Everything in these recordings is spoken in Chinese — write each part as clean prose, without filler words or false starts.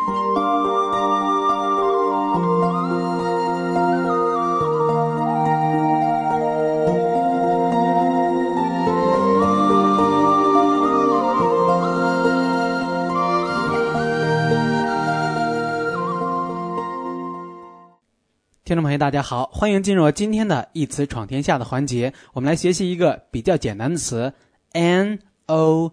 听众朋友大家好，欢迎进入今天的一词闯天下的环节，我们来学习一个比较简单的词 Now，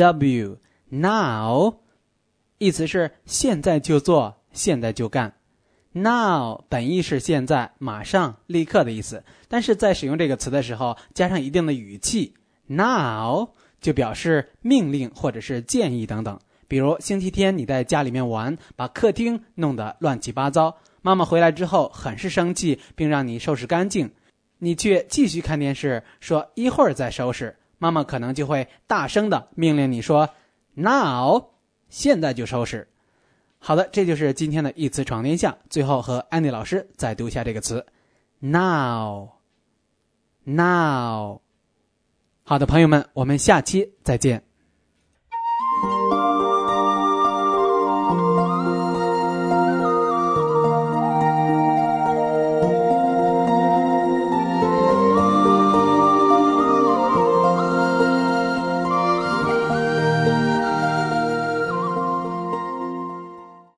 Now 意思是现在就做，现在就干。 Now 本意是现在，马上，立刻的意思，但是在使用这个词的时候加上一定的语气， Now 就表示命令或者是建议等等。比如星期天你在家里面玩，把客厅弄得乱七八糟，妈妈回来之后很是生气，并让你收拾干净，你却继续看电视，说一会儿再收拾，妈妈可能就会大声的命令你说 Now 现在就收拾。好的，这就是今天的一词闯天下，最后和安妮老师再读一下这个词 Now。 好的朋友们，我们下期再见。